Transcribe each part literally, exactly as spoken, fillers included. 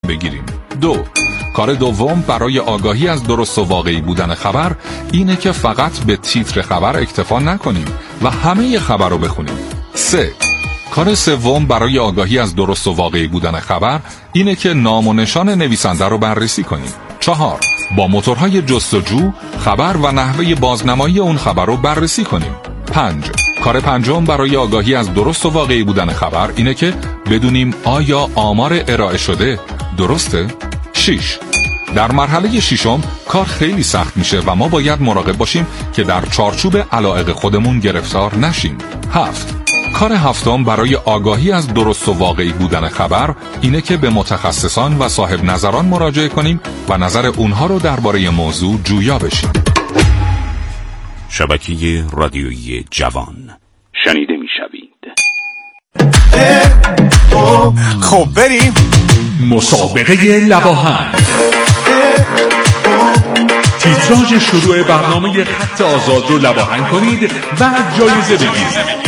بگیریم. دو، کار دوم برای آگاهی از درست و واقعی بودن خبر اینه که فقط به تیتر خبر اکتفا نکنیم و همه خبر رو بخونیم. سه، کار سوم برای آگاهی از درست و واقعی بودن خبر اینه که نام و نشان نویسنده رو بررسی کنیم. چهار، با موتورهای جستجو خبر و نحوه بازنمایی اون خبر رو بررسی کنیم. پنج، کار پنجم برای آگاهی از درست و واقعی بودن خبر اینه که بدونیم آیا آمار ارائه شده درسته؟ شش، در مرحله ششم کار خیلی سخت میشه و ما باید مراقب باشیم که در چارچوب علایق خودمون گرفتار نشیم. هفت، کار هفتم برای آگاهی از درست و واقعی بودن خبر اینه که به متخصصان و صاحب نظران مراجعه کنیم و نظر اونها رو درباره موضوع جویا بشیم. شبکه رادیویی جوان شنیده میشوید. خب بریم مسابقه لواحق. تیتراژ شروع برنامه خط آزاد رو لواحق کنید و جایزه بگیرید.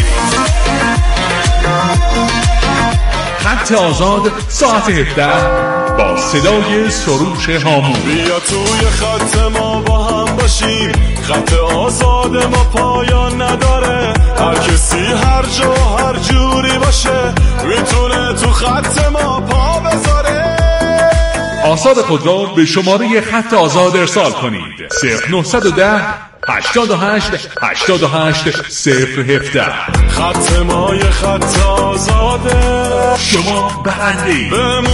خط آزاد ساعت هفده با صدای سروش هامون. بیا توی خط ما با هم باشیم، خط آزاد ما پایان نداره، هر کسی هر جا هر جوری باشه میتونه تو خط ما پا بذاره. آثار خود را به شماره خط آزاد ارسال کنید. صفر نهصد و ده هشتاد و هشت هشتاد و هشت صفر هفده. خط ما یه خط آزاده، شما برنده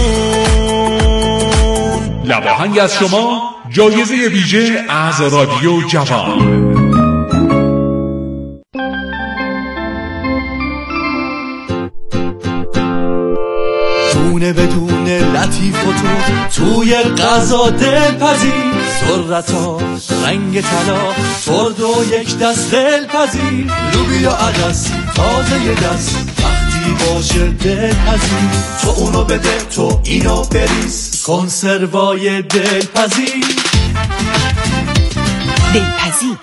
بمون. لواحق از شما، جایزه ویژه از رادیو جوان. دونه بدونه لطیف و تو توی غذا دلپذیر، سرعتا رنگ طلا ترد و یک دست دلپذیر، لوبیا عدس تازه یه دست وقتی باشه دلپذیر، تو اونو بده تو اینو بریز، کنسروای دلپذیر. دلپذیر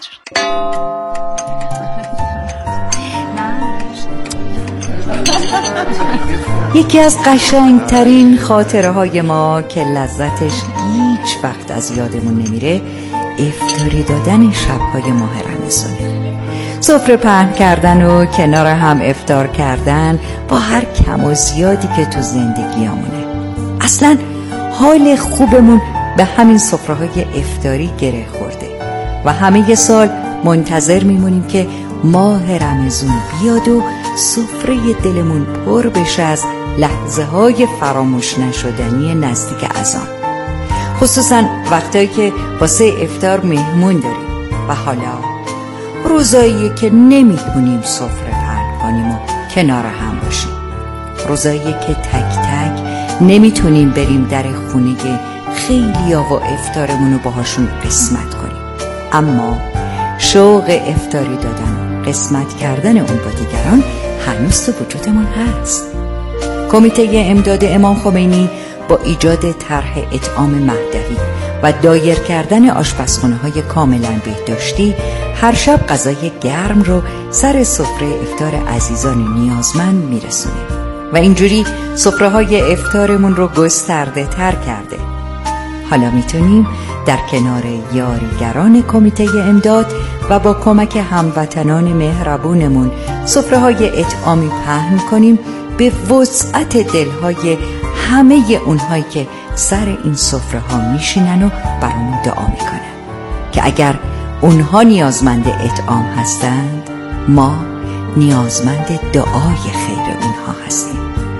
یکی از قشنگترین خاطره های ما که لذتش هیچ وقت از یادمون نمیره افطاری دادن شبهای ماه رمضانه. سفره پهن کردن و کنار هم افطار کردن با هر کم و زیادی که تو زندگیامونه. اصلا حال خوبمون به همین سفره های افطاری گره خورده و همه سال منتظر میمونیم که ماه رمضان بیاد و سفره دلمون پر بشه از لحظه های فراموش نشدنی نزدیک اذان، خصوصا وقتایی که واسه افطار مهمون داریم و حالا روزایی که نمیتونیم سفره پهن کنیم و کنار هم باشیم، روزایی که تک تک نمیتونیم بریم در خونه خیلیا و افطارمون رو باهاشون قسمت کنیم، اما شوق افطاری دادن و قسمت کردن اون با دیگران هنوز تو وجودمون هست. کمیته امداد امام خمینی با ایجاد طرح اطعام مهدوی و دایر کردن آشپزخونه های کاملا بهداشتی هر شب غذای گرم رو سر سفره افطار عزیزان نیازمند میرسونه و اینجوری سفره های افطارمون رو گسترده تر کرده. حالا میتونیم در کنار یاریگران کمیته امداد و با کمک هموطنان مهربونمون سفره های اطعامی پهن کنیم به وسعت دلهای همه اونهایی که سر این سفره ها میشینن و برامون دعا میکنن که اگر اونها نیازمند اطعام هستند ما نیازمند دعای خیر اونها هستیم.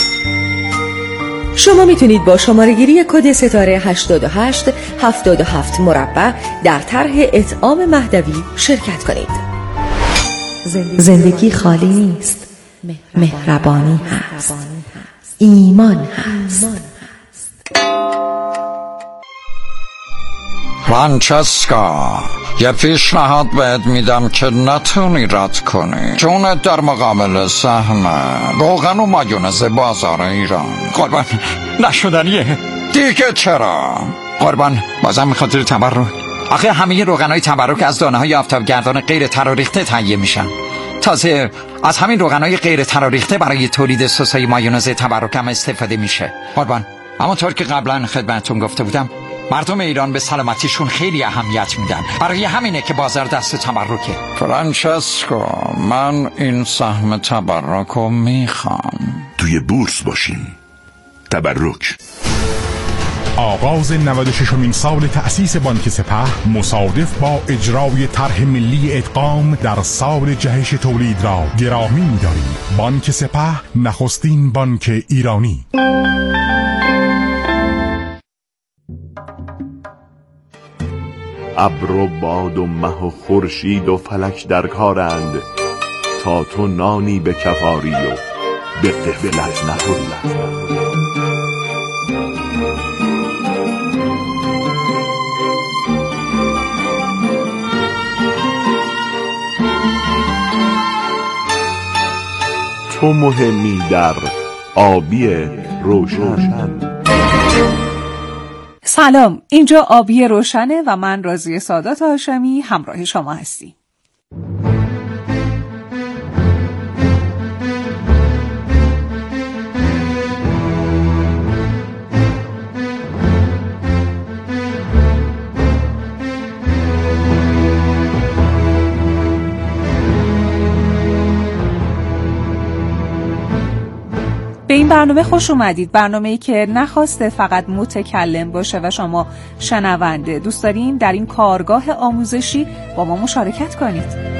شما میتونید با شماره‌گیری کد ستاره هشتاد و هشت هفتاد و هفت مربع در طرح اطعام مهدوی شرکت کنید. زندگی خالی نیست، مهربانی هست، ایمان هست. فرانچسکا، یه پیشنهاد بهت میدم که نتونی رد کنی، چون در مقابل سهم روغن و مایونز بازار ایران قربان نشدنیه دیگه. چرا؟ قربان بازم خاطر تبرک. آخه همه روغنهای تبرک از دانه های آفتابگردان غیر تراریخته تهیه میشن. تازه از همین روغنهای غیر تراریخته برای تولید سسای مایونز تبرک هم استفاده میشه. قربان اما طور که قبلا خدمتتون گفته بودم مردم ایران به سلامتیشون خیلی اهمیت میدن، برای همینه که بازار دست تبرکه. فرانچسکو، من این سهم تبرکو میخوام. توی بورس باشیم. تبرک. آغاز نود و ششمین سال تأسیس بانک سپه مصادف با اجرای طرح ملی ادغام در سال جهش تولید را گرامی می‌داریم. بانک سپه، نخستین بانک ایرانی. ابر و باد و مه و خورشید و فلک در کارند تا تو نانی به کفاری و به غفلت نخوری. تو مهمی در آبی روشن. سلام، اینجا آبی روشنه و من راضیه سادات هاشمی همراه شما هستیم. به این برنامه خوش اومدید. برنامه‌ای که نخواسته فقط متکلم باشه و شما شنونده. دوست دارین در این کارگاه آموزشی با ما مشارکت کنید.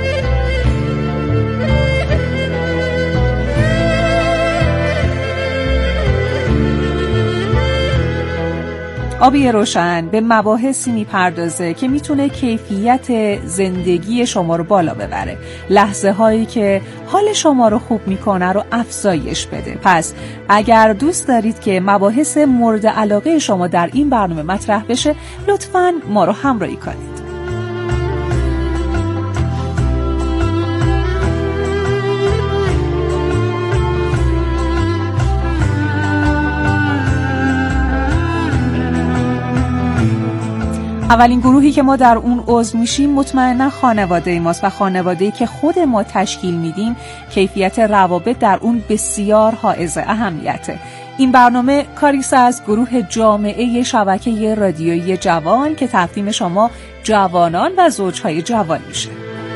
آبی روشن به مباحثی میپردازه که میتونه کیفیت زندگی شما رو بالا ببره، لحظه هایی که حال شما رو خوب میکنه رو افزایش بده. پس اگر دوست دارید که مباحث مورد علاقه شما در این برنامه مطرح بشه، لطفاً ما رو همراهی کنید. اولین گروهی که ما در اون عضو میشیم مطمئنا خانواده ماست و خانواده‌ای که خود ما تشکیل میدیم کیفیت روابط در اون بسیار حائز اهمیته. این برنامه کاریست از گروه جامعه شبکه رادیویی جوان که تقدیم شما جوانان و زوجهای جوان میشه.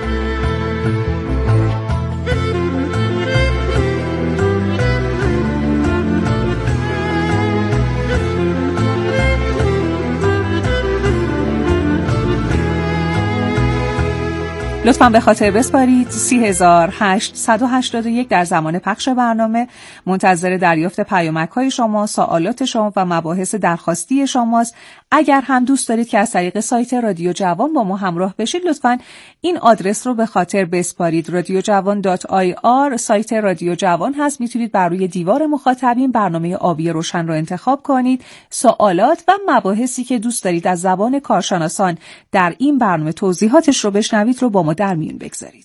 لطفاً به خاطر بسپارید سی هزار هشتصد و هشتاد و یک در زمان پخش برنامه منتظر دریافت پیامک‌های شما، سوالات شما و مباحث درخواستی شماست. اگر هم دوست دارید که از طریق سایت رادیو جوان با ما همراه بشید، لطفاً این آدرس رو به خاطر بسپارید. رادیو جوان دات آی آر سایت رادیو جوان هست. میتونید بر روی دیوار مخاطبین برنامه آبی روشن رو انتخاب کنید. سوالات و مباحثی که دوست دارید از زبان کارشناسان در این برنامه توضیحاتش رو بشنوید رو با ما در میون بگذارید.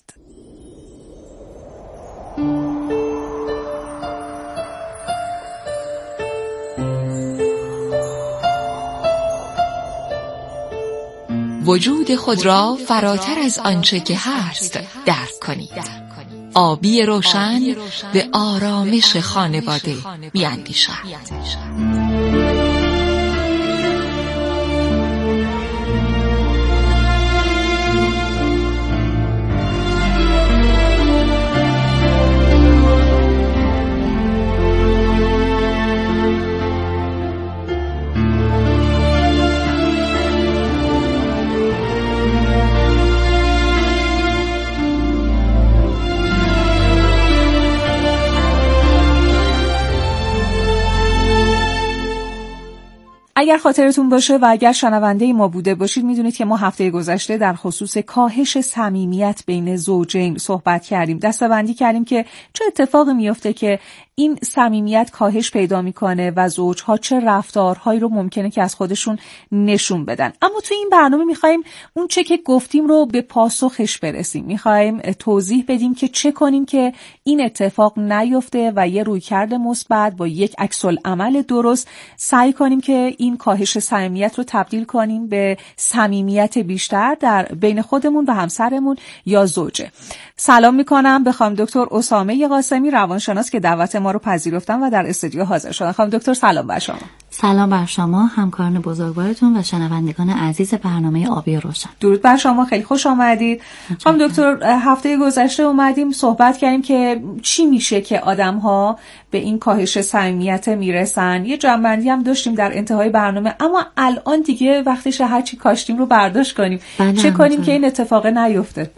وجود خود را فراتر از آنچه که هست درک کنید. آبی روشن به آرامش خانواده بیاندیشد. اگر خاطرتون باشه و اگر شنونده ما بوده باشید میدونید که ما هفته گذشته در خصوص کاهش صمیمیت بین زوجین صحبت کردیم. دسته‌بندی کردیم که چه اتفاقی میفته که این صمیمیت کاهش پیدا میکنه و زوجها چه رفتارهایی رو ممکنه که از خودشون نشون بدن. اما تو این برنامه میخوایم اون چه که گفتیم رو به پاسخش برسیم. میخوایم توضیح بدیم که چه کنیم که این اتفاق نیفته و یه رویکرد مثبت با یک عکس‌العمل درست سعی کنیم که این کاهش صمیمیت رو تبدیل کنیم به صمیمیت بیشتر در بین خودمون و همسرمون یا زوجه. سلام میکنم به خانم دکتر اسامه قاسمی روانشناس که دعوت ما رو پذیرفتن و در استودیو حاضر شدن. خانم دکتر سلام بر شما. سلام بر شما، همکاران بزرگوارتون و شنوندگان عزیز برنامه آبی روشن. درود بر شما، خیلی خوش آمدید. خانم دکتر هفته گذشته اومدیم صحبت کردیم که چی میشه که آدم‌ها به این کاهش صمیمیت میرسن. یه جنبندی هم داشتیم در انتهای برنامه، اما الان دیگه وقتش هر چی کاشتیم رو برداشت کنیم. چه کنیم که این اتفاق نیفته؟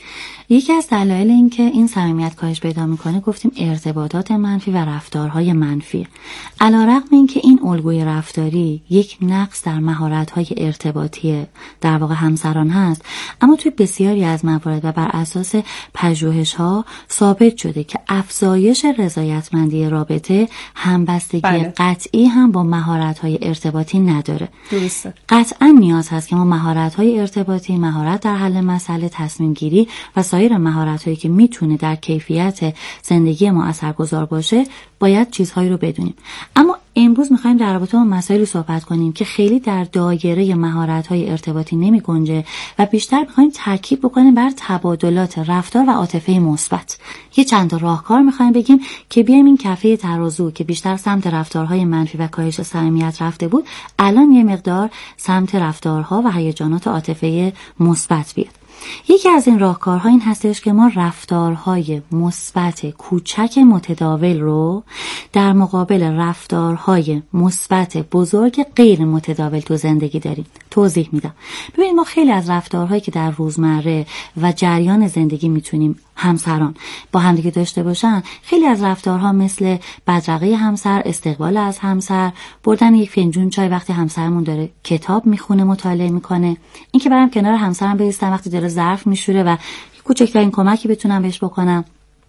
یکی از دلایل این که این صمیمیت کاهش پیدا میکنه گفتیم ارتباطات منفی و رفتارهای منفی. علیرغم اینکه این الگوی رفتاری یک نقص در مهارت‌های ارتباطی در واقع همسران هست، اما توی بسیاری از موارد و بر اساس پژوهش‌ها ثابت شده که افزایش رضایتمندی رابطه همبستگی بله. قطعی هم با مهارت‌های ارتباطی نداره. درسته. قطعا نیاز هست که ما مهارت‌های ارتباطی، مهارت در حل مسئله، تصمیم گیری و سایر مهارت‌هایی که میتونه در کیفیت زندگی ما اثرگذار باشه باید چیزهایی رو بدونیم. اما امروز می‌خوایم در رابطه با مسائلی صحبت کنیم که خیلی در دایره مهارت‌های ارتباطی نمی‌گنجه و بیشتر می‌خوایم تاکید بکنیم بر تبادلات رفتار و عاطفه مثبت. یه چند تا راهکار می‌خوایم بگیم که بیایم این کفه ترازو که بیشتر سمت رفتارهای منفی و کاهش صمیمیت رفته بود، الان یه مقدار سمت رفتارها و هیجانات عاطفه مثبت بیاد. یکی از این راهکارها این هستش که ما رفتارهای مثبت کوچک متداول رو در مقابل رفتارهای مثبت بزرگ غیر متداول تو زندگی داریم. توضیح میدم. ببینید ما خیلی از رفتارهایی که در روزمره و جریان زندگی میتونیم همسران با همدیگه داشته باشن، خیلی از رفتارها مثل بدرقه همسر، استقبال از همسر، بردن یک فنجون چای وقتی همسرمون داره کتاب میخونه، مطالعه میکنه، این که برم کنار همسرم بایستم وقتی داره ظرف میشوره و کوچکترین کمکی بتونم بهش بکنم،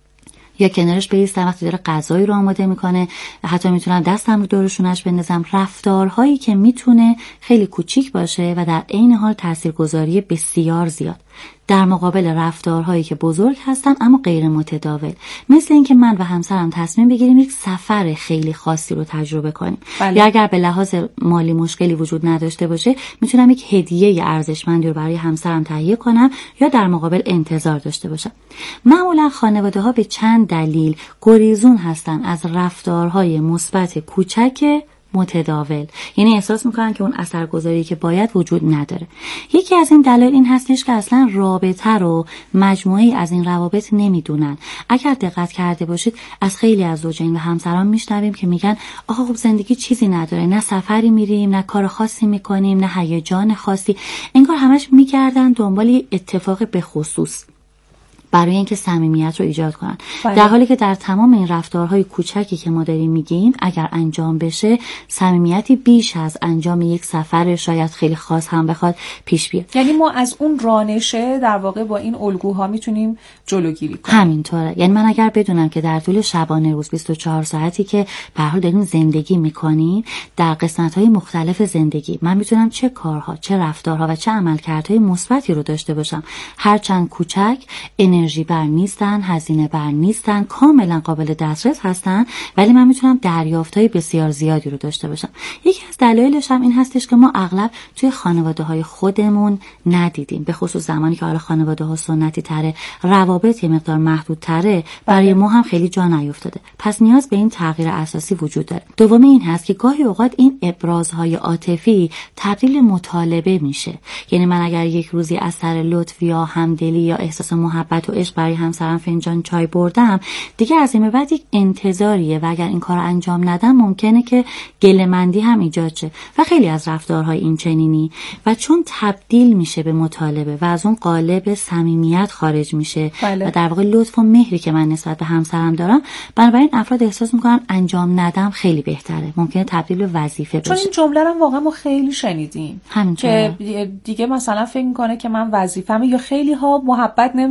یا کنارش بایستم وقتی داره غذایی رو آماده میکنه، حتی میتونم دستم رو دور شونش بندازم. رفتارهایی که میتونه خیلی کوچیک باشه و در عین حال تاثیرگذاری بسیار زیاد در مقابل رفتارهایی که بزرگ هستن اما غیر متداول، مثل اینکه من و همسرم تصمیم بگیریم یک سفر خیلی خاصی رو تجربه کنیم. بله. یا اگر به لحاظ مالی مشکلی وجود نداشته باشه، میتونم یک هدیه ارزشمندی رو برای همسرم تهیه کنم یا در مقابل انتظار داشته باشم. معمولا خانواده‌ها به چند دلیل گریزون هستن از رفتارهای مثبت کوچک متداول، یعنی احساس میکنن که اون اثرگذاری که باید وجود نداره. یکی از این دلایل این هستش که اصلا رابطه رو مجموعه‌ای از این روابط نمیدونن. اگر دقت کرده باشید از خیلی از زوجین و همسران میشنویم که میگن آخه خب زندگی چیزی نداره، نه سفری میریم، نه کار خاصی میکنیم، نه هیجان خاصی، انگار همش میگردن دنبال اتفاق به خصوص برای اینکه صمیمیت رو ایجاد کنن. بله. در حالی که در تمام این رفتارهای کوچکی که ما داریم میگیم اگر انجام بشه، صمیمیتی بیش از انجام یک سفر شاید خیلی خاص هم بخواد پیش بیاد. یعنی ما از اون رانشه در واقع با این الگوها میتونیم جلوگیری کنیم. همینطوره. یعنی من اگر بدونم که در طول شبانه روز بیست و چهار ساعتی که به هر حال داریم زندگی میکنیم، در قسمت‌های مختلف زندگی من میتونم چه کارها، چه رفتارها و چه عملکردهای مثبتی رو داشته باشم، هرچند کوچک، انرژی بر نیستن، هزینه بر نیستن، کاملا قابل دسترس هستن، ولی من میتونم دریافت‌های بسیار زیادی رو داشته باشم. یکی از دلایلش هم این هستش که ما اغلب توی خانواده‌های خودمون ندیدیم، به خصوص زمانی که حالا خانواده‌ها سنتی تره، روابط یه مقدار محدود تره، برای ما هم خیلی جا نیافتاده. پس نیاز به این تغییر اساسی وجود داره. دوم این هست که گاهی اوقات این ابرازهای عاطفی تبدیل مطالبه میشه. یعنی من اگر یک روزی از سر لطف یا همدلی یا احساس محبت و عشق برای همسرم فنجان چای بردم، دیگه از این به بعد یک انتظاریه و اگر این کار انجام ندم ممکنه که گله‌مندی هم ایجاد شه و خیلی از رفتارهای این چنینی، و چون تبدیل میشه به مطالبه و از اون قالب صمیمیت خارج میشه. بله. و در واقع لطف و مهری که من نسبت به همسرم دارم، بنابراین افراد احساس میکنن انجام ندم خیلی بهتره، ممکنه تبدیل به وظیفه بشه. چون این جمله رو واقعا ما خیلی شنیدیم همینطوره. که دیگه مثلا فکر میکنه که من وظیفه‌مه، یا خیلی ها محبت نمیکنن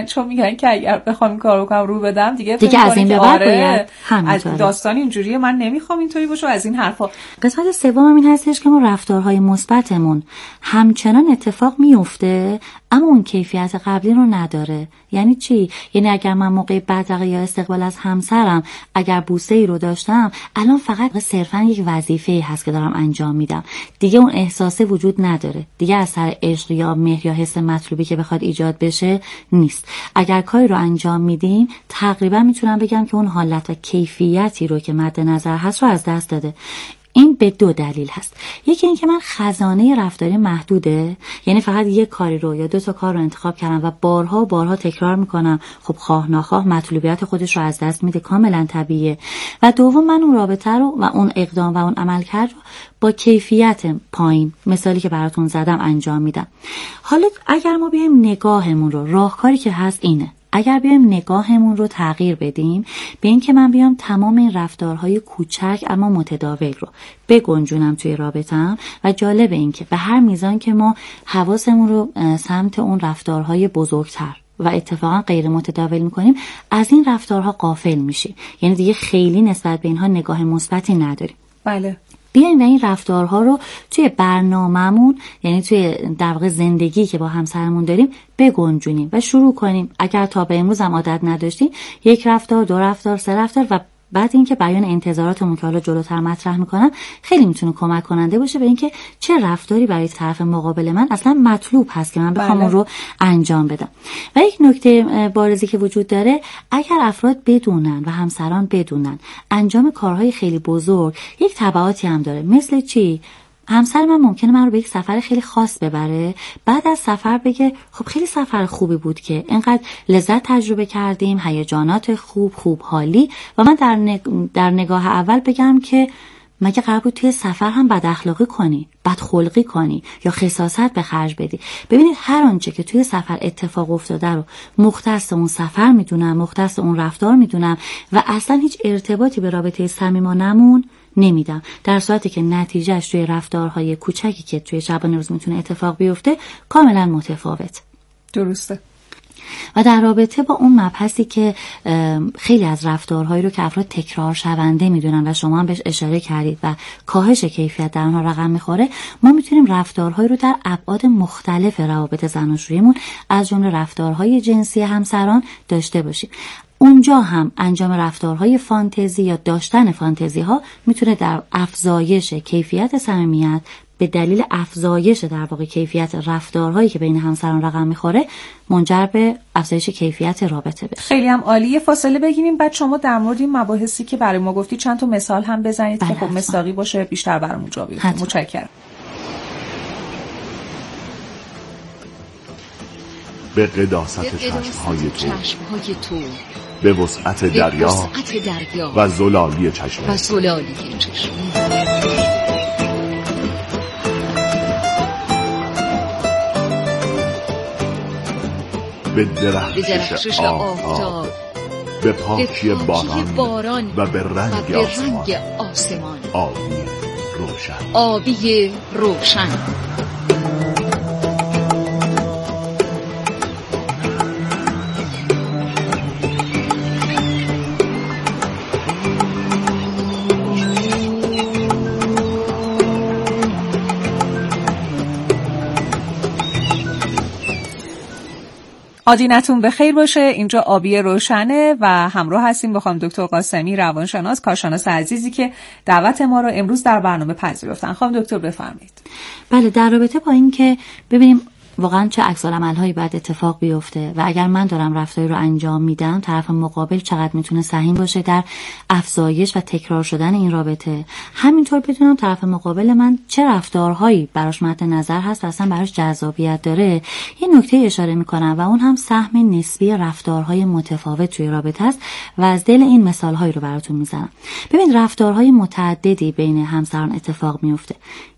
چون میگن که اگر بخوام این کارو کنم رو بدم دیگه دیگه از این به بعد باید از داستان اینجوریه، من نمیخوام اینطوری باشه از این حرفا. قسمت سوم این هستش که ما رفتارهای مثبتمون همچنان اتفاق میفته اما اون کیفیت قبلی رو نداره. یعنی چی؟ یعنی اگر من موقع بدرقه یا استقبال از همسرم اگر بوسه ای رو داشتم، الان فقط صرفا یک وظیفه هست که دارم انجام میدم، دیگه اون احساسه وجود نداره، دیگه از سر عشق یا مهر یا حس مطلوبی که بخواد ایجاد بشه نیست. اگر کاری رو انجام میدیم تقریبا میتونم بگم که اون حالت و کیفیتی رو که مد نظر هست رو از دست داده. این به دو دلیل هست. یکی این که من خزانه رفتاری محدوده، یعنی فقط یک کاری رو یا دو تا کار رو انتخاب کردم و بارها بارها تکرار میکنم، خب خواه ناخواه مطلوبیت خودش رو از دست میده، کاملا طبیعیه. و دوم من اون رابطه رو و اون اقدام و اون عملکرد رو با کیفیت پایین، مثالی که براتون زدم، انجام میدم. حالا اگر ما بیایم نگاهمون رو، راهکاری که هست اینه، اگر بیایم نگاهمون رو تغییر بدیم به این که من بیام تمام این رفتارهای کوچک اما متداول رو بگنجونم توی رابطه‌ام و جالب این که به هر میزان که ما حواسمون رو سمت اون رفتارهای بزرگتر و اتفاقا غیر متداول میکنیم، از این رفتارها غافل میشیم، یعنی دیگه خیلی نسبت به اینها نگاه مثبتی نداریم. بله. بیایم و این رفتارها رو توی برنامه‌مون، یعنی توی در واقع زندگی که با همسرمون داریم، بگنجونیم و شروع کنیم. اگر تا به امروز هم عادت نداشتیم، یک رفتار، دو رفتار، سه رفتار و بعد اینکه بیان انتظاراتمون که حالا جلوتر مطرح میکنم خیلی میتونه کمک کننده باشه به اینکه چه رفتاری برای طرف مقابل من اصلا مطلوب هست که من بخوام اون رو انجام بدم. و یک نکته بارزی که وجود داره، اگر افراد بدونن و همسران بدونن انجام کارهای خیلی بزرگ یک تبعاتی هم داره. مثل چی؟ همسر من ممکنه من رو به یک سفر خیلی خاص ببره، بعد از سفر بگه خب خیلی سفر خوبی بود که اینقدر لذت تجربه کردیم، هیجانات خوب خوب حالی، و من در, نگ... در نگاه اول بگم که مگه قرار بود توی سفر هم بد اخلاقی کنی، بد خلقی کنی یا خساست به خرج بدی؟ ببینید هر آنچه که توی سفر اتفاق افتاده رو مختص اون سفر میدونم، مختص اون رفتار میدونم و اصلا هیچ ارتباطی به رابطه صمیمانمون نمیدم، در صورتی که نتیجهش توی رفتارهای کوچکی که توی شبانه روز میتونه اتفاق بیفته کاملا متفاوت. درسته. و در رابطه با اون مبحثی که خیلی از رفتارهایی رو که افراد تکرار شونده میدونن و شما هم بهش اشاره کردید و کاهش کیفیت در اونها رقم میخوره، ما میتونیم رفتارهایی رو در ابعاد مختلف روابط زناشوییمون از جمله رفتارهای جنسی همسران داشته باشیم. اونجا هم انجام رفتارهای فانتزی یا داشتن فانتزی ها میتونه در افزایش کیفیت صمیمیت به دلیل افزایش در واقع کیفیت رفتارهایی که بین همسران رقم میخوره منجر به افزایش کیفیت رابطه بشه. خیلی هم عالیه. فاصله بگیریم بعد شما در مورد این مباحثی که برای ما گفتی چند تا مثال هم بزنید که خب مصداقی باشه، بیشتر برامون جا بیفته. متشکرم. به قداست چشمهای تو، به وسعت دریا و زلالی چشم و زلالی چشم به درخشش آفتاب، به پاکی باران و به رنگ آسمان. آبی روشن، آبی روشن. آدینتون بخیر باشه. اینجا آبی روشنه و همراه هستیم با خانم دکتر قاسمی، روانشناس، کارشناس عزیزی که دعوت ما رو امروز در برنامه پذیرفتن. خانم دکتر بفرمایید. بله، در رابطه با این که ببینیم واقعا چه عکس‌العمل‌هایی باید اتفاق بیفته و اگر من دارم رفتاری رو انجام میدم طرف مقابل چقدر میتونه سهیم باشه در افزایش و تکرار شدن این رابطه، همینطور بدونم طرف مقابل من چه رفتارهایی براش مد نظر هست و اصلا براش جذابیت داره. یه نکته اشاره میکنم و اون هم سهم نسبی رفتارهای متفاوت توی رابطه است و از دل این مثالهایی رو براتون میزنم. ببین رفتارهای متعددی بین همسران اتفاق میفته.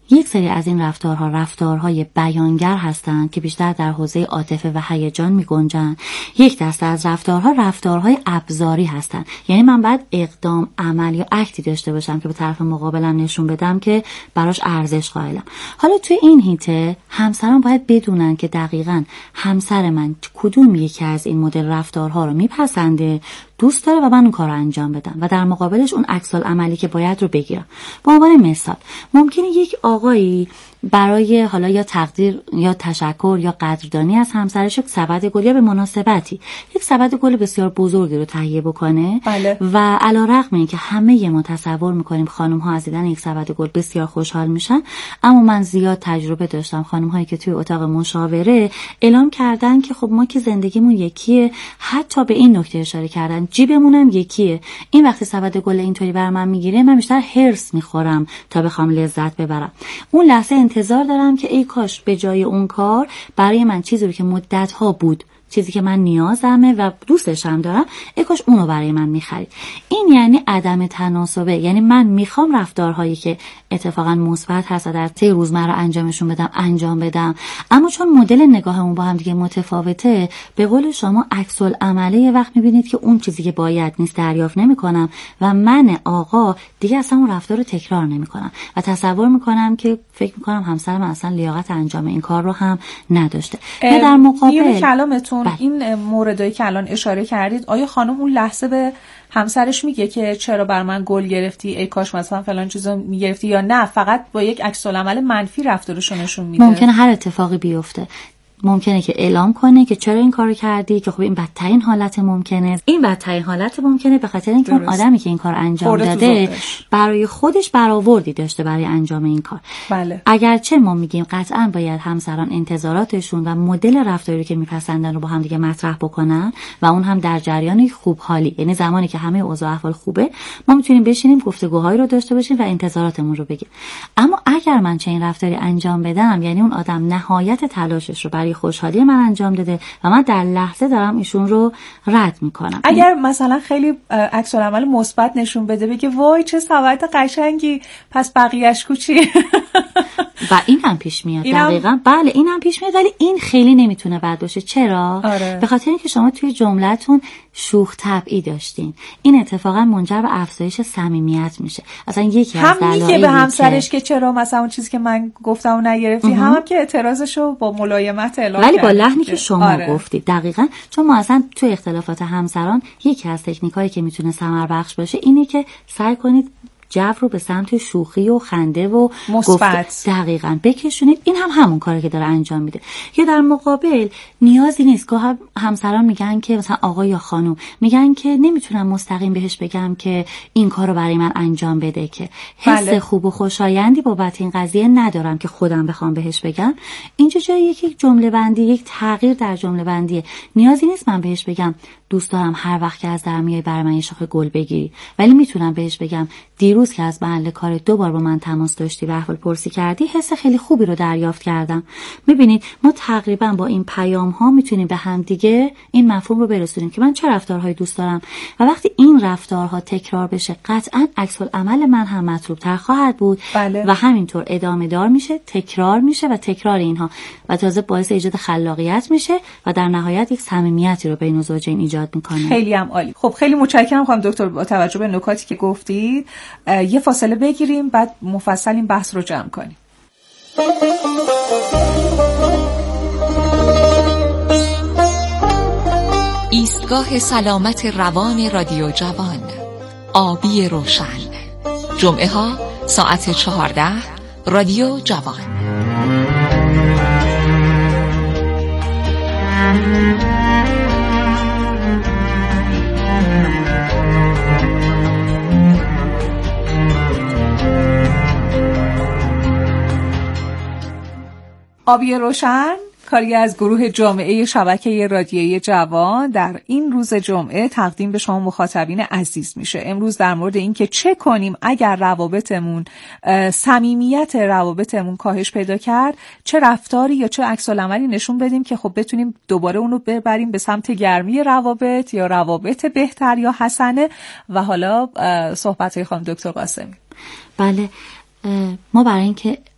یک سری از این رفتارها رفتارهای بیانگر هستند که بیشتر در حوزه عاطفه و هیجان می‌گنجند. یک دسته از رفتارها رفتارهای ابزاری هستند، یعنی من باید اقدام، عمل یا اکتی داشته باشم که به طرف مقابلم نشون بدم که براش ارزش قائلم. حالا توی این هیته همسران باید بدونن که دقیقاً همسر من کدوم یکی از این مدل رفتارها رو میپسنده، دوست داره و من اون کار رو انجام بدم و در مقابلش اون عکس العملی که باید رو بگیرم. به عنوان مثال ممکنه یک آقایی برای حالا یا تقدیر یا تشکر یا قدردانی از همسرش یک سبد گل یا به مناسبتی یک سبد گل بسیار بزرگی رو تهیه بکنه. بله. و علیرغم اینکه همه ما تصور میکنیم خانم ها از دیدن یک سبد گل بسیار خوشحال میشن، اما من زیاد تجربه داشتم خانم هایی که توی اتاق مشاوره اعلام کردن که خب ما که زندگیمون یکیه، حتی به این نکته اشاره کردن جیبمونم یکیه، این وقتی سبد گل اینطوری بر من میگیره من بیشتر هرس میخورم تا بخوام لذت ببرم. اون لحظه انتظار دارم که ای کاش به جای اون کار برای من چیزی رو که مدت‌ها بود، چیزی که من نیازمه و دوستش هم دارم، ای کاش اونو برای من میخرید. این یعنی عدم تناسبه، یعنی من میخوام رفتارهایی که اتفاقا مثبت هست در طی روزمره انجامشون بدم انجام بدم، اما چون مدل نگاهمون با هم دیگه متفاوته، به قول شما عکس العمله یه وقت میبینید که اون چیزی که باید نیست دریافت نمیکنم و من آقا دیگه اصلا اون رفتار رو تکرار نمیکنم و تصور میکنم که فکر میکنم همسر من اصلا لیاقت انجام این کار رو هم نداشته. یا در مقابل کلامتون این موردایی که الان اشاره کردید، آیا خانم اون لحظه به همسرش میگه که چرا بر من گل گرفتی، ای کاش مثلا فلان چیزو میگرفتی، یا نه فقط با یک عکس العمل منفی رفتارشو نشون میده؟ ممکنه هر اتفاقی بیفته. ممکنه که اعلام کنه که چرا این کارو کردی، که خب این بدترین حالت ممکنه. این بدترین حالت ممکنه به خاطر اینکه اون آدمی که این کار انجام داده برای خودش برآوردی داشته برای انجام این کار. بله. اگرچه ما میگیم قطعاً باید همسران انتظاراتشون و مدل رفتاری که میپسندن رو با هم دیگه مطرح بکنن و اون هم در جریان خوب حالی، یعنی زمانی که همه اوضاع احوال خوبه ما میتونیم بشینیم گفتگوهایی رو داشته باشیم و انتظاراتمون رو بگیم. اما اگر من چنین رفتاری انجام بدم، یعنی اون آدم نهایت تلاشش رو برای خوشحالی من انجام داده و من در لحظه دارم ایشون رو رد میکنم. اگر مثلا خیلی عکس العمل مثبت نشون بده، بگه وای چه سبد قشنگی، پس بقیه‌اش کوچی. و این هم پیش میاد. اینم... دقیقاً بله این هم پیش میاد، ولی این خیلی نمیتونه بد باشه. چرا؟ آره. به خاطر اینکه شما توی جمله‌تون شوخ طبعی داشتین. این اتفاقا منجر به افزایش صمیمیت میشه. اصلا یکی از دلایلی هم میگه به همسرش که چرا مثلا اون چیزی که من گفتم و نگرفتی، هم, هم که اعتراضشو با ملایمت اعلام کرد، ولی با لحنی که شما آره. گفتید. دقیقاً چون ما اصلا توی اختلافات همسران یکی از تکنیکایی که میتونه ثمر بخش باشه اینه که سعی کنید جو رو به سمت شوخی و خنده و مثبت دقیقاً بکشونید. این هم همون کاری که داره انجام میده. یا در مقابل نیازی نیست. گاه همسران میگن که مثلا آقا یا خانم میگن که نمیتونم مستقیم بهش بگم که این کارو برای من انجام بده، که حس بله. خوب و خوشایندی بابت این قضیه ندارم که خودم بخوام بهش بگم. اینجا جای یک جمله بندی، یک تغییر در جمله بندیه. نیازی نیست من بهش بگم دوست دارم هر وقت که از در میای برای من یه شاخه گل بگیری، ولی میتونم بهش بگم دیروز که از محل کار دو بار با من تماس داشتی و احوال پرسی کردی، حس خیلی خوبی رو دریافت کردم. میبینید ما تقریبا با این پیام ها میتونیم به هم دیگه این مفهوم رو برسونیم که من چه رفتارهایی دوست دارم و وقتی این رفتارها تکرار بشه قطعا عکس العمل من هم مطلوب تر خواهد بود. بله. و همینطور ادامه دار میشه، تکرار میشه و تکرار اینها و تازه باعث ایجاد خلاقیت میشه و در نهایت یک صمیمیتی رو بین زوجین ایجاد میکنه. خیلی هم عالی. خب خیلی متشکرم خانم دکتر. با توجه به نکاتی که گفتید یه فاصله بگیریم، بعد مفصل این بحث رو جمع کنیم. ایستگاه سلامت روان رادیو جوان، آبی روشن، جمعه ها ساعت چهارده، رادیو جوان. آبی روشن کاری از گروه جامعه شبکه رادیویی جوان در این روز جمعه تقدیم به شما مخاطبین عزیز میشه. امروز در مورد این که چه کنیم اگر روابطمون، صمیمیت روابطمون کاهش پیدا کرد، چه رفتاری یا چه عکس العملی نشون بدیم که خب بتونیم دوباره اونو ببریم به سمت گرمی روابط یا روابط بهتر یا حسنه. و حالا صحبت‌های خانم دکتر قاسمی. بله، ما برای اینکه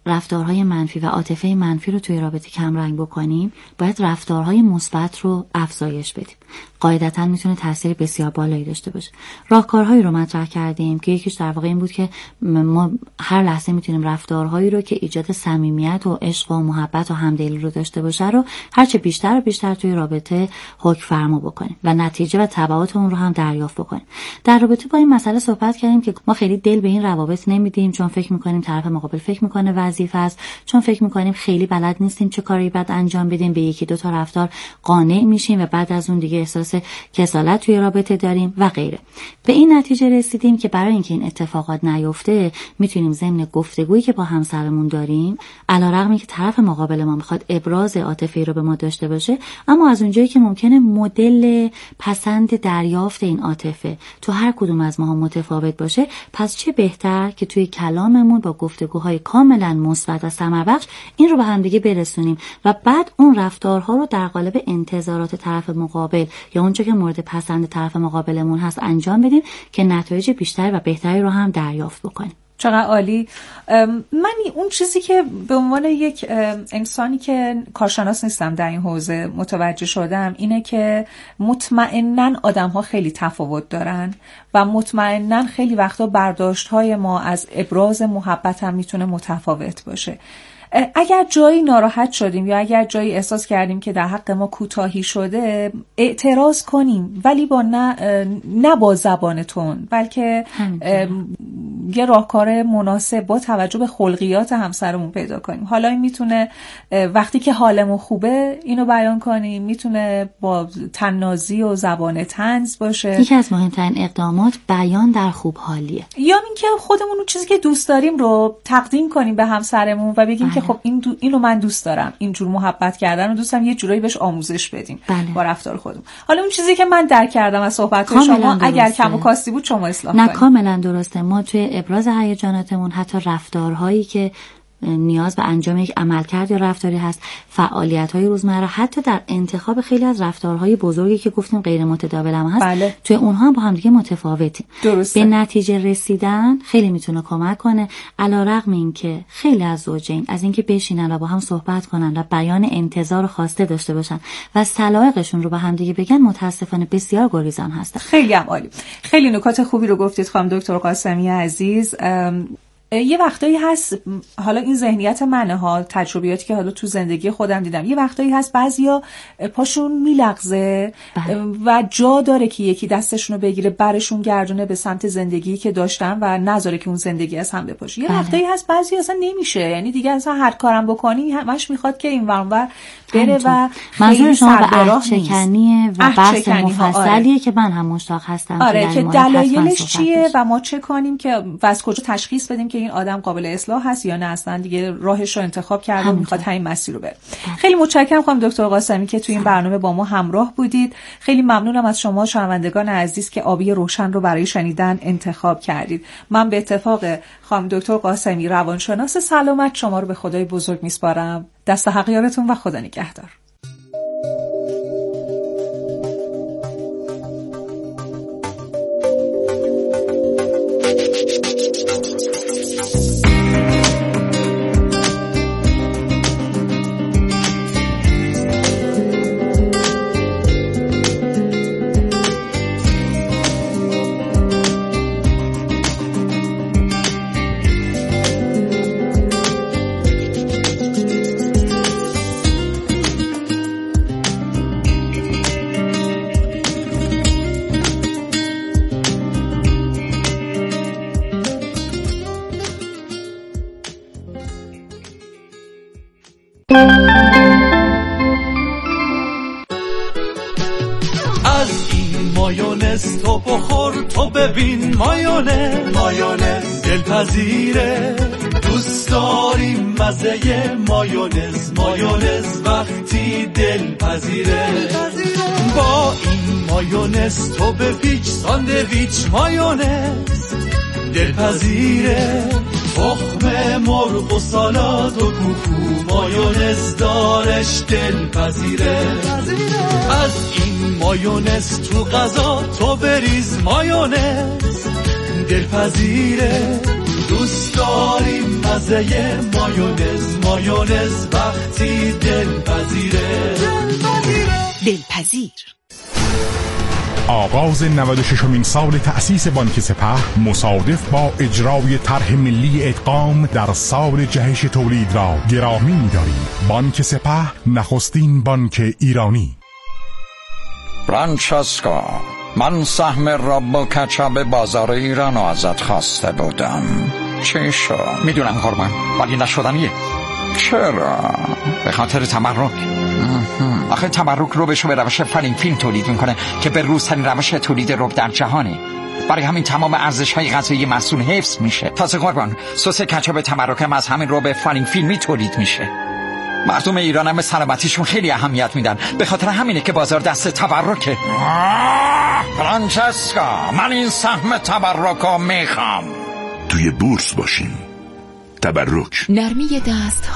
رفتارهای منفی و عاطفه منفی رو توی رابطه کم رنگ بکنیم، باید رفتارهای مثبت رو افزایش بدیم. قاعدتاً میتونه تاثیر بسیار بالایی داشته باشه. راهکارهایی رو مطرح کردیم که یکیش در واقع این بود که ما هر لحظه میتونیم رفتارهایی رو که ایجاد صمیمیت و عشق و محبت و همدلی رو داشته باشه رو هرچه بیشتر و بیشتر توی رابطه حکم فرما بکنیم و نتیجه و تبعات اون رو هم دریافت بکنیم. در رابطه با این مسئله صحبت کردیم که ما خیلی دل به این روابط نمیدیم، چون فکر میکنیم طرف مقابل فکر میکنه وظیفه است، چون فکر میکنیم خیلی بلد نیستیم چه کاری بعد انجام بدیم، به یکی دو تا رفتار قانع میشیم و بعد از اون دیگه احساس کسالت توی رابطه داریم و غیره. به این نتیجه رسیدیم که برای اینکه این اتفاقات نیفته میتونیم ضمن گفتگویی که با همسرمون داریم، علیرغم اینکه طرف مقابل ما میخواد ابراز عاطفی رو به ما داشته باشه، اما از اونجایی که ممکنه مدل پسند دریافت این عاطفه تو هر کدوم از ماها متفاوت باشه، پس چه بهتر که توی کلاممون با گفتگوهای کاملا مثبت و ثمربخش این رو به هم دیگه برسونیم و بعد اون رفتارها رو در قالب انتظارات طرف مقابل یا اونجا که مورد پسند طرف مقابلمون هست انجام بدیم که نتایج بیشتری و بهتری رو هم دریافت بکنیم. چقدر عالی. من اون چیزی که به عنوان یک انسانی که کارشناس نیستم در این حوزه متوجه شدم اینه که مطمئناً آدم‌ها خیلی تفاوت دارن و مطمئناً خیلی وقتا برداشت‌های ما از ابراز محبت هم میتونه متفاوت باشه. اگر جایی ناراحت شدیم یا اگر جایی احساس کردیم که در حق ما کوتاهی شده، اعتراض کنیم، ولی با نه, نه با زبان تون، بلکه یه راهکار مناسب با توجه به خلقیات همسرمون پیدا کنیم. حالا این میتونه وقتی که حالمون خوبه اینو بیان کنیم، میتونه با طنازی و زبان طنز باشه. یکی از مهمترین اقدامات بیان در خوب حالیه. یا اینکه خودمون اون چیزی که دوست داریم رو تقدیم کنیم به همسرمون و بگیم که خب این دو اینو من دوست دارم، اینجور محبت کردن رو دوست دارم، یه جورایی بهش آموزش بدیم بله. با رفتار خودمون. حالا اون چیزی که من درک کردم از صحبت‌های شما اگر کم و کاستی بود شما اصلاح کنید. نه کاملا درسته. ما توی ابراز هیجاناتمون حتی رفتارهایی که نیاز به انجام یک عملکرد یا رفتاری هست، فعالیت‌های روزمره، حتی در انتخاب خیلی از رفتارهای بزرگی که گفتیم غیر متداول هم هست بله. توی اونها هم با هم دیگه متفاوتیم. درسته. به نتیجه رسیدن خیلی میتونه کمک کنه، علیرغم اینکه خیلی از زوجین از اینکه بشینن و با هم صحبت کنن و بیان انتظار و خواسته داشته باشن و سلایقشون رو به هم دیگه بگن، متاسفانه بسیار گریزان هستن. خیلی هم عالی. خیلی نکات خوبی رو گفتید خانم دکتر قاسمی عزیز. یه وقتایی هست، حالا این ذهنیت منه ها، تجربیاتی که حالا تو زندگی خودم دیدم، یه وقتایی هست بعضیا پاشون میلغزه و جا داره که یکی دستشون رو بگیره برشون گردونه به سمت زندگی که داشتن و نذاره که اون زندگی از هم بپاشه. یه بله. وقتایی هست بعضی اصلا نمیشه، یعنی دیگه اصلا هر کارم بکنی همش میخواد که این ورانور بره و منظور شما به عهد شکنیه و بحث مفصلیه که من هم مشتاق هستم. آره که دلایلش چیه و ما چه کنیم که و از کجا تشخیص بدیم که این آدم قابل اصلاح هست یا نه، اصلا دیگه راهش رو انتخاب کرده و میخواد همین مسیر رو بره. خیلی متشکرم خانم دکتر قاسمی که تو این برنامه با ما همراه بودید. خیلی ممنونم از شما شنوندگان عزیز که آبی روشن رو برای شنیدن انتخاب کردید. من به اتفاق خانم دکتر قاسمی روانشناس سلامت شما رو به خدای بزرگ میسپارم. دست حق یارتون و خدا نگهدار. مایونز تو بخور تو ببین مایونز مایونز دلپذیره، دوست داریم مزه مایونز مایونز وقتی دلپذیره. با این مایونز تو بپیچ ساندویچ مایونز دلپذیره، تخم مرغ و سالاد و کوکو مایونز دارش دلپذیره. از این مایونز تو غذا تو بریز مایونز دلپذیره، دوست داریم مزه مایونز، مایونز وقتی دلپذیره. دلپذیر. آغاز نود و ششمین سال تأسیس بانک سپه مصادف با اجرای طرح ملی ادغام در سال جهش تولید را گرامی می‌داریم. بانک سپه نخستین بانک ایرانی. فرانچسکو، من سهم رب و کچاب بازار ایران رو ازت خواسته بودم. چی شد؟ میدونم قربان، ولی نشدنیه. چرا؟ به خاطر تمرک. آخه تمرک رو به روش فلینگفیلم تولید میکنه که به روزترین روش تولید رب در جهانه. برای همین تمام ارزش های غذایی محصول حفظ میشه. تازه قربان، سس کچاپ تمرک هم از همین رب فلینگفیلمی تولید میشه. مردم ایران هم به سلامتیشون خیلی اهمیت میدن، به خاطر همینه که بازار دست تبرکه. فرانچسکو، من این سهم تبرک رو میخوام. توی بورس باشیم. تبرک نرمی دست